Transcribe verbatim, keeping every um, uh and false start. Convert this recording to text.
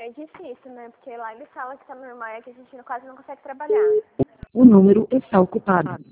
é difícil, né? Porque lá ele fala que tá normal e que a gente quase não consegue trabalhar. O número está ocupado.